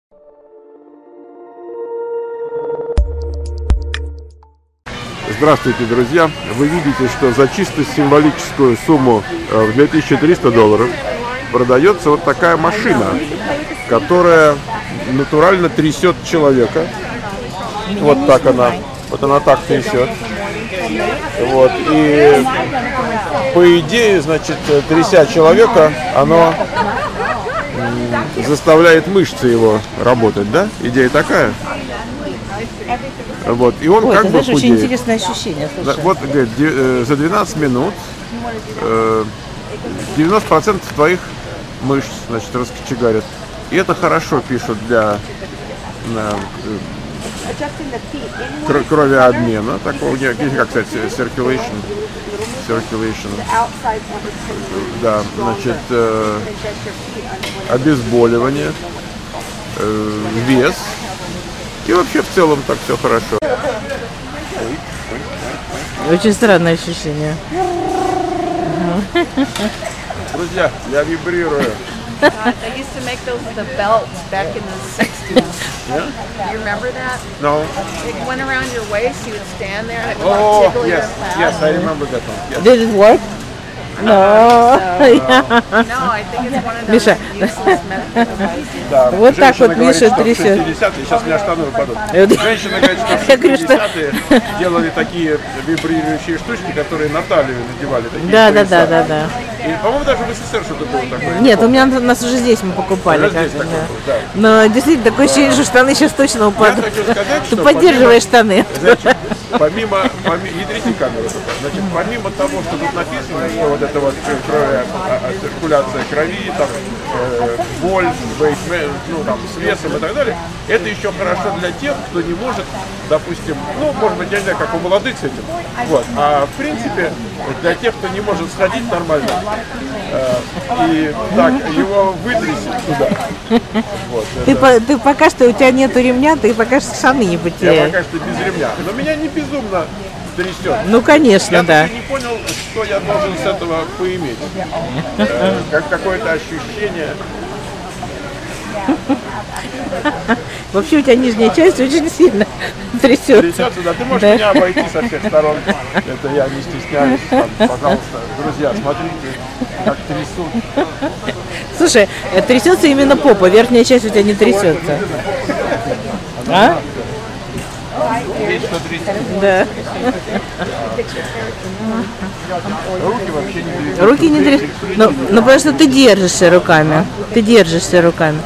Здравствуйте, друзья! Вы видите, что за чисто символическую сумму в $2300 продается вот такая машина, которая натурально трясет человека. Вот так она. Вот она так трясет. Вот. И по идее, значит, тряся человека, оно заставляет мышцы его работать, да? Идея такая. Вот. И он как бы худеет. Очень интересное ощущение. Слушай. Вот, говорит, за 12 минут 90% твоих мышц, значит, раскочегарят. И это хорошо, пишут, для кровеобмена, такого, как сказать, circulation. Да, значит, обезболивание, вес. И вообще в целом так все хорошо. Очень странное ощущение. Друзья, я вибрирую. They used to make those with the belts back in the 60s. Yeah? Do you remember that? No. It went around your waist, you would stand there and it would Oh, tickle your yes, fat. yes, I remember that one. Yes. Did it work? No. No, I think it's one of those Миша. useless medical devices. Да, Вот так женщина вот говорит, Миша что в трясет. 60-е, сейчас у меня штаны упадут. Это- Женщина говорит, что в Я говорю, что- 60-е делали такие вибрирующие штучки, которые на талию надевали. Такие Да. пояса. И, по-моему, даже в СССР что-то было такое. Нет, у меня нас уже здесь мы покупали. Уже здесь как-то, такое да. было, да. Но действительно такое ощущение, что штаны сейчас точно упадут. хочу сказать, Ты что поддерживаешь штаны. Значит, помимо ядрите камеры, значит, помимо того, что тут написано, что вот это вот циркуляция крови, там, боль, ну, там, с весом и так далее, это еще хорошо для тех, кто не может, допустим, ну, может быть, я не знаю, как у молодых с этим, вот, а в принципе, для тех, кто не может сходить нормально, и так, его вытрясет туда. Вот, Ты пока что, у тебя нету ремня, ты пока что штаны не я потеряешь. пока что без ремня, но меня не безумно трясет. Ну, конечно, Я да. даже не понял, что я должен с этого поиметь. Как какое-то ощущение. Вообще у тебя нижняя часть очень сильно трясется. Трясется, да. Ты можешь Да. меня обойти со всех сторон. Это я не стесняюсь. Там, пожалуйста, друзья, смотрите, как трясут. Слушай, трясется именно попа, верхняя часть у тебя не трясется. А? Есть что трясти. Да. Руки вообще не трясут. Руки не трясут. Ну, потому что ты держишься руками. Ты держишься руками.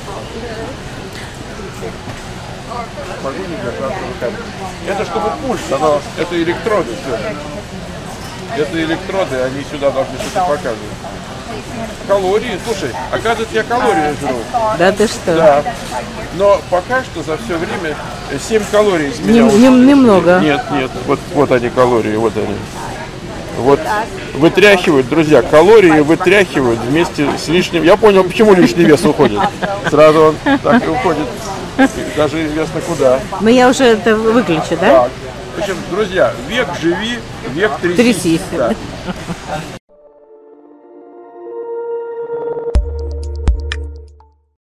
Могу не держаться руками. Это чтобы пульс, это электроды. Все. Это электроды, они сюда должны что-то показывать. Калории, слушай, оказывается, я калории жру. Да ты что? Да. Но пока что за все время 7 калорий с меня ушло. Немного. Нет, вот они калории, вот они. Вот вытряхивают, друзья, калории вытряхивают вместе с лишним. Я понял, почему лишний вес уходит. Сразу он так и уходит. Даже известно куда. Но я уже это выключу, да? Так. В общем, друзья, век живи, век трясись. Трясись. Да.